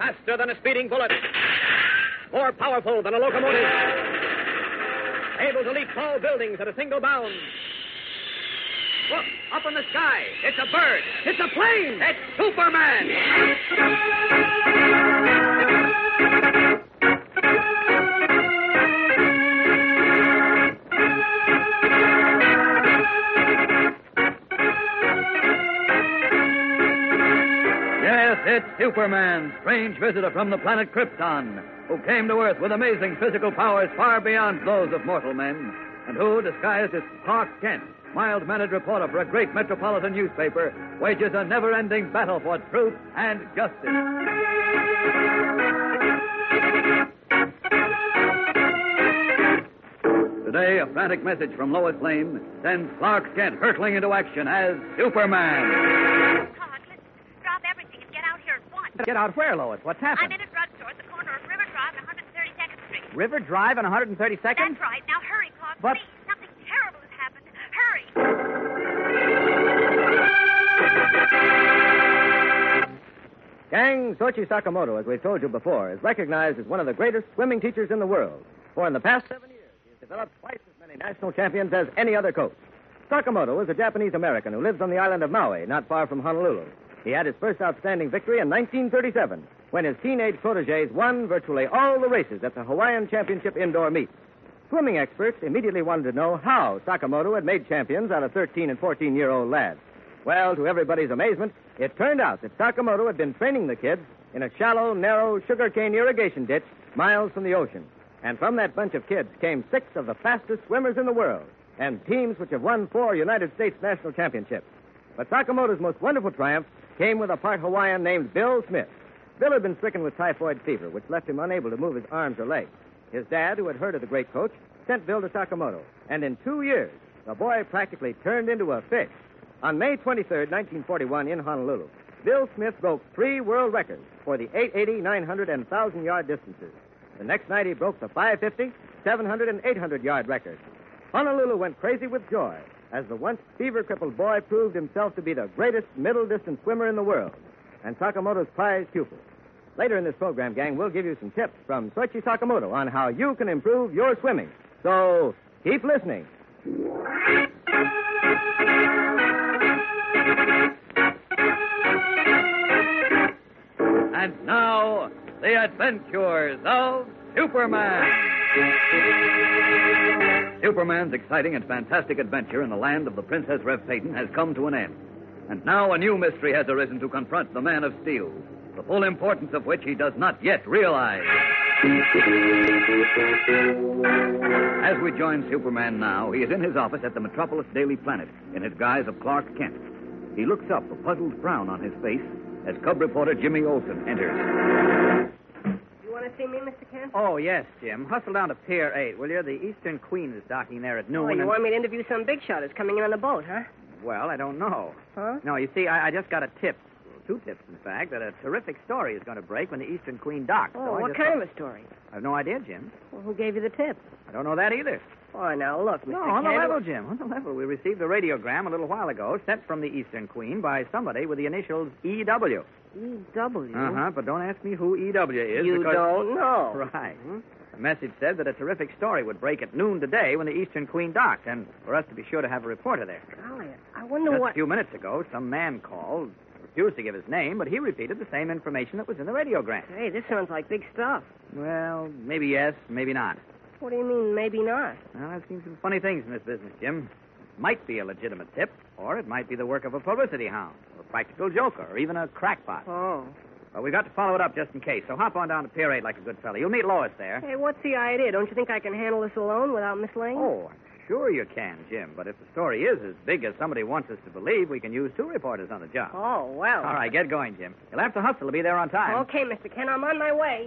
Faster than a speeding bullet. More powerful than a locomotive. Able to leap tall buildings at a single bound. Look, up in the sky. It's a bird. It's a plane. It's Superman. Yes, it's Superman, strange visitor from the planet Krypton, who came to Earth with amazing physical powers far beyond those of mortal men, and who, disguised as Clark Kent, mild-mannered reporter for a great metropolitan newspaper, wages a never-ending battle for truth and justice. Today, a frantic message from Lois Lane sends Clark Kent hurtling into action as Superman. Clark, listen. Drop everything and get out here at once. Get out where, Lois? What's happened? I'm in a drugstore at the corner of River Drive and 132nd Street. River Drive and 132nd? That's right. Now hurry, Clark, But- please. Something terrible has happened. Hurry. Gang, Soichi Sakamoto, as we've told you before, is recognized as one of the greatest swimming teachers in the world. For in the past 7 years, he has developed twice as many national champions as any other coach. Sakamoto is a Japanese-American who lives on the island of Maui, not far from Honolulu. He had his first outstanding victory in 1937, when his teenage proteges won virtually all the races at the Hawaiian Championship indoor meets. Swimming experts immediately wanted to know how Sakamoto had made champions out of 13 and 14-year-old lads. Well, to everybody's amazement, it turned out that Sakamoto had been training the kids in a shallow, narrow sugarcane irrigation ditch miles from the ocean. And from that bunch of kids came 6 of the fastest swimmers in the world, and teams which have won 4 United States national championships. But Sakamoto's most wonderful triumph came with a part Hawaiian named Bill Smith. Bill had been stricken with typhoid fever, which left him unable to move his arms or legs. His dad, who had heard of the great coach, sent Bill to Sakamoto, and in 2 years, the boy practically turned into a fish. On May 23rd, 1941, in Honolulu, Bill Smith broke 3 world records for the 880, 900, and 1,000-yard distances. The next night, he broke the 550, 700, and 800-yard records. Honolulu went crazy with joy as the once fever-crippled boy proved himself to be the greatest middle-distance swimmer in the world and Sakamoto's prized pupil. Later in this program, gang, we'll give you some tips from Soichi Sakamoto on how you can improve your swimming. So, keep listening. And now, the adventures of Superman. Superman's exciting and fantastic adventure in the land of the Princess Rev Peyton has come to an end. And now a new mystery has arisen to confront the Man of Steel, the full importance of which he does not yet realize. As we join Superman now, he is in his office at the Metropolis Daily Planet in his guise of Clark Kent. He looks up, a puzzled frown on his face, as cub reporter Jimmy Olsen enters. You want to see me, Mr. Kent? Oh, yes, Jim. Hustle down to Pier 8, will you? The Eastern Queen is docking there at noon. Oh, you want me to interview some big shot who's coming in on the boat, huh? Well, I don't know. Huh? No, you see, I just got a tip. 2 tips, in fact, that a terrific story is going to break when the Eastern Queen docks. Oh, what kind of a story? I have no idea, Jim. Well, who gave you the tip? I don't know that either. Oh, now, look, Mr. No, Kent. on the level, Jim. On the level. We received a radiogram a little while ago sent from the Eastern Queen by somebody with the initials E.W. E.W.? Uh-huh, but don't ask me who E.W. is. You because... don't know. Right. The message said that a terrific story would break at noon today when the Eastern Queen docked, and for us to be sure to have a reporter there. Golly, I wonder Just what... a few minutes ago, some man called, refused to give his name, but he repeated the same information that was in the radiogram. Hey, this sounds like big stuff. Well, maybe yes, maybe not. What do you mean, maybe not? Well, I've seen some funny things in this business, Jim. It might be a legitimate tip, or it might be the work of a publicity hound, or a practical joker, or even a crackpot. Oh. But we've got to follow it up just in case, so hop on down to Pier 8 like a good fellow. You'll meet Lois there. Hey, what's the idea? Don't you think I can handle this alone without Miss Lane? Oh, I'm sure you can, Jim. But if the story is as big as somebody wants us to believe, we can use 2 reporters on the job. Oh, well. All right, get going, Jim. You'll have to hustle to be there on time. Okay, Mr. Kent, I'm on my way.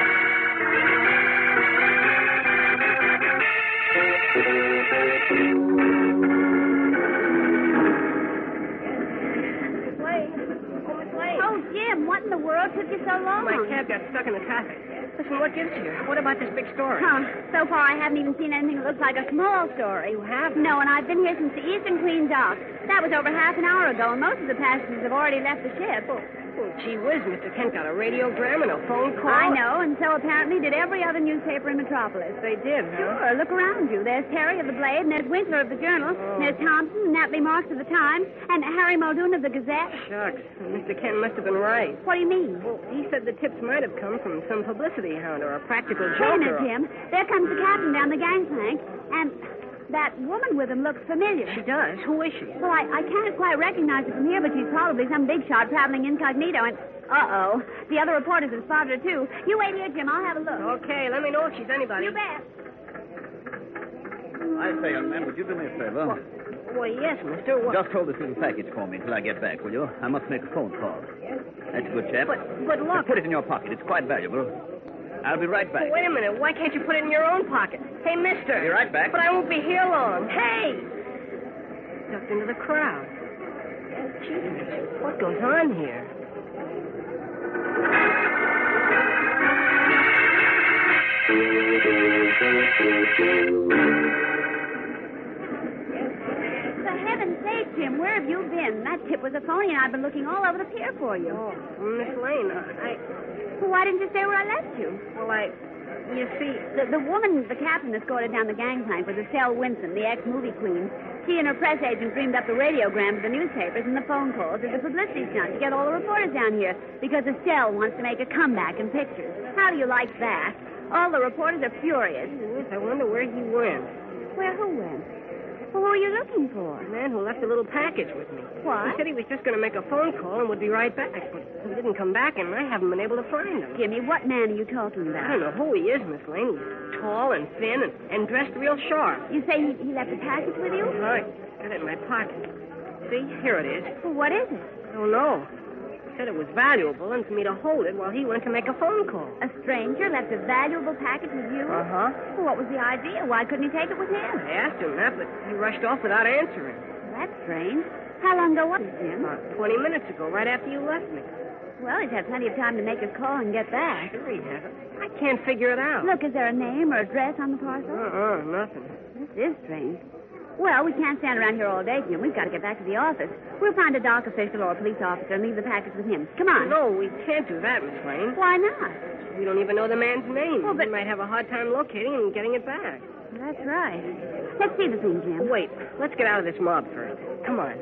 Miss Lane. Oh, Miss Lane. Oh, Jim, what in the world took you so long? My cab got stuck in the traffic. Listen, what gives you? What about this big story? Huh. So far, I haven't even seen anything that looks like a small story. You have? No, and I've been here since the Eastern Queen docked. That was over half an hour ago, and most of the passengers have already left the ship. Well, Well, gee whiz, Mr. Kent got a radiogram and a phone call. I know, and so apparently did every other newspaper in Metropolis. They did, huh? Sure, look around you. There's Terry of the Blade, and there's Winkler of the Journal, and there's Thompson and Natalie Marks of the Times, and Harry Muldoon of the Gazette. Shucks. Mr. Kent must have been right. What do you mean? Well, he said the tips might have come from some publicity hound or a practical Wait a joker. minute, Jim. There comes the captain down the gangplank, and that woman with him looks familiar. She does. Who is she? Well, I can't quite recognize her from here, but she's probably some big shot traveling incognito, and... Uh-oh. The other reporters have spotted her, too. You wait here, Jim. I'll have a look. Okay, let me know if she's anybody. You bet. I say, young man, would you do me a favor? Well, yes, mister. What? Just hold this little package for me until I get back, will you? I must make a phone call. That's a good chap. But look. Put it in your pocket. It's quite valuable. I'll be right back. Wait a minute. Why can't you put it in your own pocket? Hey, mister. I'll be right back. But I won't be here long. Hey! Ducked into the crowd. Gee, what goes on here? For heaven's sake, Jim, where have you been? That tip was a phony, and I've been looking all over the pier for you. Oh, Miss Lane, Well, why didn't you stay where I left you? You see... The woman the captain escorted down the gangplank was Estelle Winston, the ex-movie queen. She and her press agent dreamed up the radiogram for the newspapers and the phone calls as a publicity stunt to get all the reporters down here because Estelle wants to make a comeback in pictures. How do you like that? All the reporters are furious. Yes, I wonder where he went. Where who went? Well, who are you looking for? The man who left a little package with me. What? He said he was just going to make a phone call and would be right back, but he didn't come back, and I haven't been able to find him. Jimmy, what man are you talking about? I don't know who he is, Miss Lane. He's tall and thin and dressed real sharp. You say he left a package with you? I got it in my pocket. See, here it is. Well, what is it? I don't know. He said it was valuable and for me to hold it while he went to make a phone call. A stranger left a valuable package with you? Uh-huh. Well, what was the idea? Why couldn't he take it with him? I asked him that, but he rushed off without answering. That's strange. How long ago was it, Jim? 20 minutes ago, right after you left me. Well, he's had plenty of time to make his call and get back. Sure he hasn't. I can't figure it out. Look, is there a name or address on the parcel? Nothing. This is strange. Well, we can't stand around here all day, Jim. We've got to get back to the office. We'll find a dock official or a police officer and leave the package with him. Come on. No, we can't do that, Miss Lane. Why not? We don't even know the man's name. Well, but- We might have a hard time locating and getting it back. That's right. Let's see the thing, Jim. Wait, let's get out of this mob first. Come on.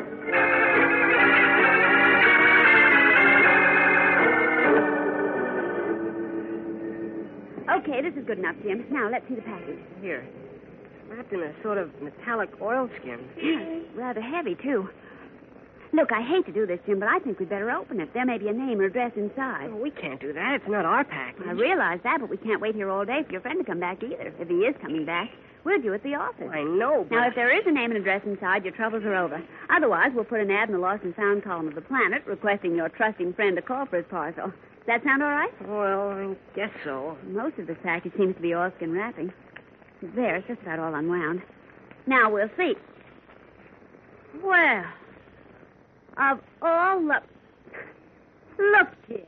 Okay, this is good enough, Jim. Now, let's see the package. Here. Wrapped in a sort of metallic oilskin. Yes, rather heavy, too. Look, I hate to do this, Jim, but I think we'd better open it. There may be a name or address inside. Oh, we can't do that. It's not our package. I realize that, but we can't wait here all day for your friend to come back either. If he is coming back, we'll do it at the office. I know, but... Now, if there is a name and address inside, your troubles are over. Otherwise, we'll put an ad in the Lost and Found column of the Planet requesting your trusting friend to call for his parcel. Does that sound all right? Well, I guess so. Most of this package seems to be oilskin wrapping. There, it's just about all unwound. Now, we'll see. Well, of all the... Look, Jim.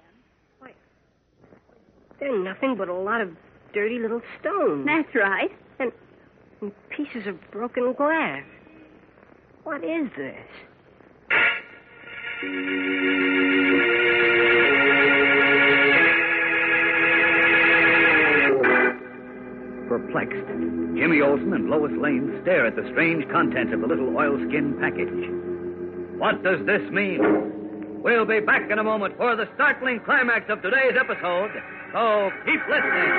They're nothing but a lot of dirty little stones. That's right. And pieces of broken glass. What is this? Perplexed, Jimmy Olsen and Lois Lane stare at the strange contents of the little oilskin package. What does this mean? We'll be back in a moment for the startling climax of today's episode, so keep listening.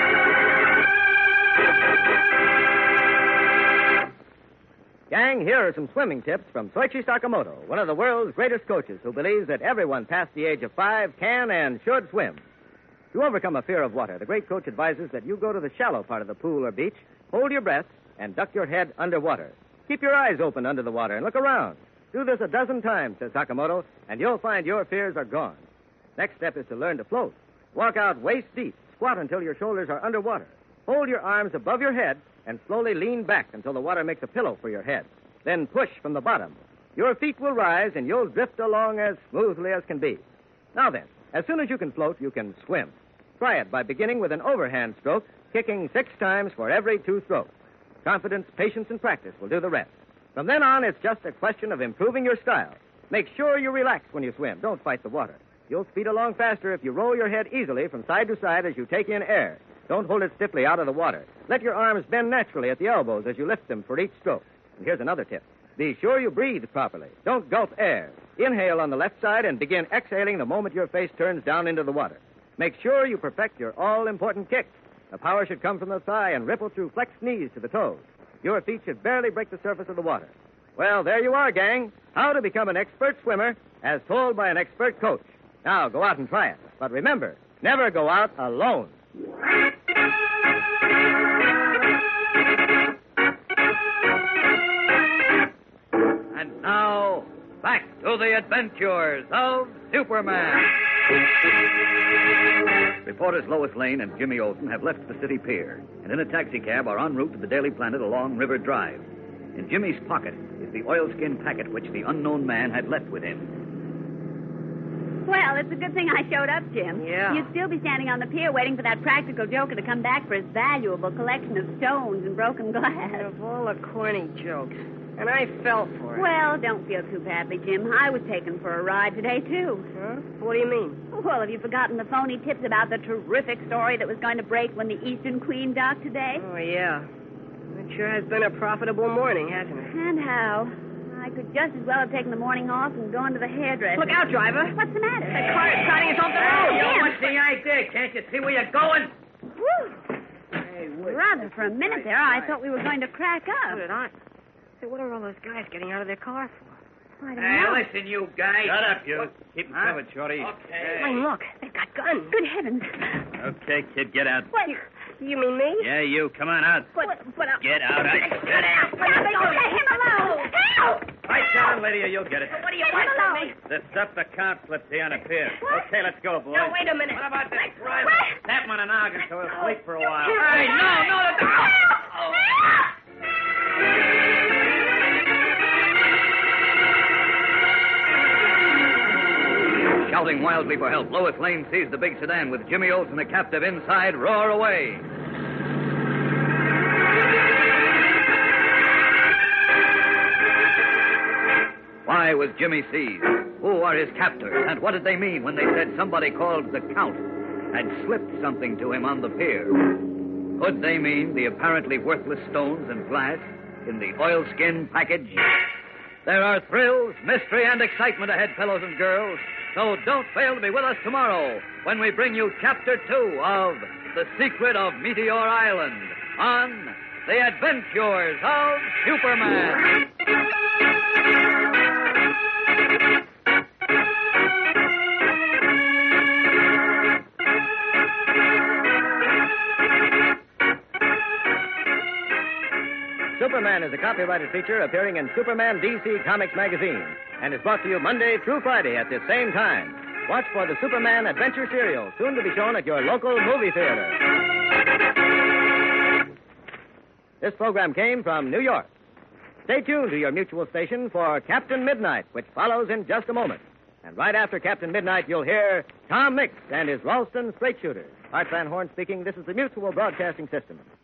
Gang, here are some swimming tips from Soichi Sakamoto, one of the world's greatest coaches who believes that everyone past the age of 5 can and should swim. To overcome a fear of water, the great coach advises that you go to the shallow part of the pool or beach, hold your breath, and duck your head underwater. Keep your eyes open under the water and look around. Do this a dozen times, says Sakamoto, and you'll find your fears are gone. Next step is to learn to float. Walk out waist deep, squat until your shoulders are underwater. Hold your arms above your head and slowly lean back until the water makes a pillow for your head. Then push from the bottom. Your feet will rise and you'll drift along as smoothly as can be. Now then, as soon as you can float, you can swim. Try it by beginning with an overhand stroke, kicking 6 times for every 2 strokes. Confidence, patience, and practice will do the rest. From then on, it's just a question of improving your style. Make sure you relax when you swim. Don't fight the water. You'll speed along faster if you roll your head easily from side to side as you take in air. Don't hold it stiffly out of the water. Let your arms bend naturally at the elbows as you lift them for each stroke. And here's another tip. Be sure you breathe properly. Don't gulp air. Inhale on the left side and begin exhaling the moment your face turns down into the water. Make sure you perfect your all-important kick. The power should come from the thigh and ripple through flexed knees to the toes. Your feet should barely break the surface of the water. Well, there you are, gang. How to become an expert swimmer, as told by an expert coach. Now, go out and try it. But remember, never go out alone. And now, back to the adventures of Superman. Reporters Lois Lane and Jimmy Olsen have left the city pier and in a taxicab are en route to the Daily Planet along River Drive. In Jimmy's pocket is the oilskin packet which the unknown man had left with him. Well, it's a good thing I showed up, Jim. Yeah. You'd still be standing on the pier waiting for that practical joker to come back for his valuable collection of stones and broken glass. Of all the corny jokes. And I fell for it. Well, don't feel too badly, Jim. I was taken for a ride today, too. Huh? What do you mean? Well, have you forgotten the phony tips about the terrific story that was going to break when the Eastern Queen docked today? Oh, yeah. It sure has been a profitable morning, hasn't it? And how? I could just as well have taken the morning off and gone to the hairdresser. Look out, driver. What's the matter? The car is starting us off the road. Jim. What's the idea? Can't you see where you're going? Whew. Hey, Rather, for a minute there, I thought we were going to crack So up. did I. Say, what are all those guys getting out of their car for? I don't Hey, know. listen, you guys. Shut up, you. Keep them Huh? covered, Shorty. Okay. Hey, look. They've got guns. Good heavens. Okay, kid, get out. What? You mean me? Yeah, you. Come on out. But Get out. Let him alone. Help! Right down, lady, or you'll get it. what do you Let want him from alone. me? The stuff the count slipped here on the pier. What? Okay, let's go, boys. No, wait a minute. What about this driver? What? Tap him on the noggin so he'll sleep for a while. Hey, Shouting wildly for help, Lois Lane sees the big sedan with Jimmy Olsen, the captive, inside, roar away. Why was Jimmy seized? Who are his captors? And what did they mean when they said somebody called the Count had slipped something to him on the pier? Could they mean the apparently worthless stones and glass in the oilskin package? There are thrills, mystery, and excitement ahead, fellows and girls. So don't fail to be with us tomorrow when we bring you Chapter 2 of The Secret of Meteor Island on The Adventures of Superman. Superman is a copyrighted feature appearing in Superman DC Comics magazine and is brought to you Monday through Friday at this same time. Watch for the Superman Adventure serial, soon to be shown at your local movie theater. This program came from New York. Stay tuned to your mutual station for Captain Midnight, which follows in just a moment. And right after Captain Midnight, you'll hear Tom Mix and his Ralston Straight Shooters. Art Van Horn speaking. This is the Mutual Broadcasting System.